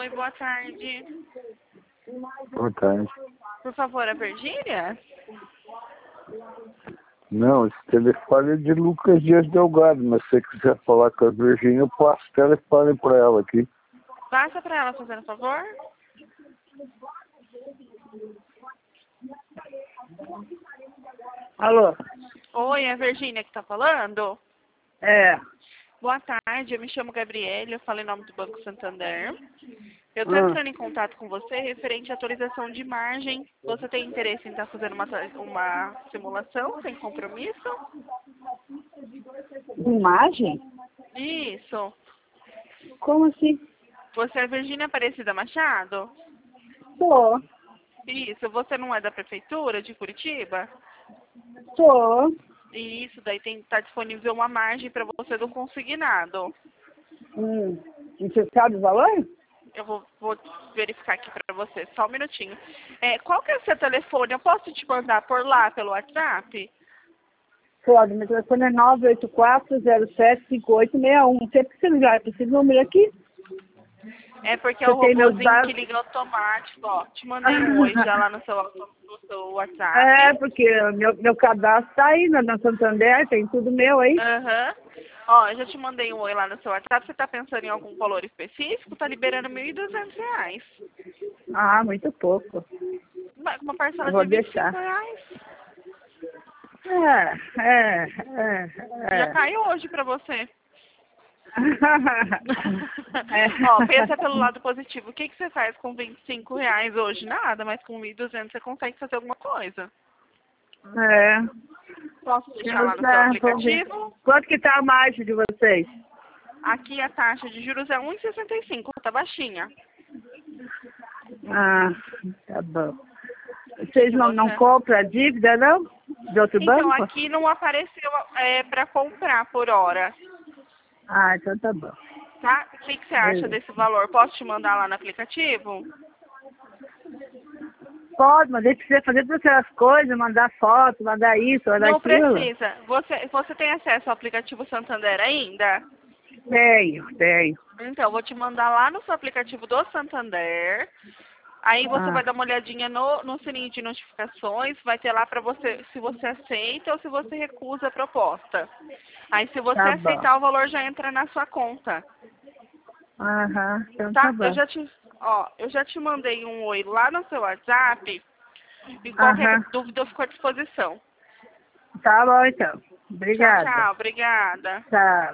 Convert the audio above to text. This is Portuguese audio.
Oi, boa tarde. Boa tarde. Por favor, a Virgínia? Não, esse telefone é de Lucas Dias Delgado, mas se você quiser falar com a Virgínia, eu passo o telefone para ela aqui. Passa para ela, fazendo favor. Alô? Oi, é a Virgínia que está falando? É. Boa tarde, eu me chamo Gabriele, eu falo em nome do Banco Santander. Eu estou entrando em contato com você referente à atualização de margem. Você tem interesse em estar fazendo uma simulação sem compromisso? Imagem? Isso. Como assim? Você é Virgínia Aparecida Machado? Tô. Isso. Você não é da Prefeitura de Curitiba? Tô. Isso, daí tá disponível uma margem para você do consignado. E você sabe o valor? Eu vou verificar aqui para você, só um minutinho. Qual que é o seu telefone? Eu posso te mandar por lá, pelo WhatsApp? Pode, meu telefone é 984075861. Você precisa ligar para esse número aqui? É porque é Você o tem meus robôzinho que dados? liga automático, ó. Te mandei um oi já lá no seu WhatsApp. É, porque meu cadastro tá aí na Santander, tem tudo meu aí. Aham. Ó, eu já te mandei um oi lá no seu WhatsApp. Você tá pensando em algum valor específico? Tá liberando R$ 1.200. Ah, muito pouco. Uma Eu parcela vou de R$ 25. deixar. É. Já caiu hoje pra você. É. Ó, pensa pelo lado positivo. O que você faz com R$ 25 hoje? Nada, mas com 1.200 você consegue fazer alguma coisa. É. Posso deixar lá no seu aplicativo? Quanto que tá a margem de vocês? Aqui a taxa de juros é 1,65, tá baixinha. Ah, tá bom. Vocês não compram a dívida, não? De outro Então, banco? aqui não apareceu para comprar por hora, Ah, então tá bom. tá? O que você acha Beleza. desse valor? Posso te mandar lá no aplicativo? Pode, mas deixa você fazer todas as coisas, mandar foto, mandar isso, mandar Não aquilo. precisa. Você tem acesso ao aplicativo Santander ainda? Tenho. Então, eu vou te mandar lá no seu aplicativo do Santander. Aí você vai Ah, dar uma olhadinha no sininho de notificações, vai ter lá para você se você aceita ou se você recusa a proposta. Aí se você tá bom. aceitar, o valor já entra na sua conta, Aham, então tá tá? bom. Eu já te mandei um oi lá no seu WhatsApp e qualquer Aham, dúvida eu fico à disposição. tá bom então. Tchau, Obrigada. tchau. Obrigada. Tchau.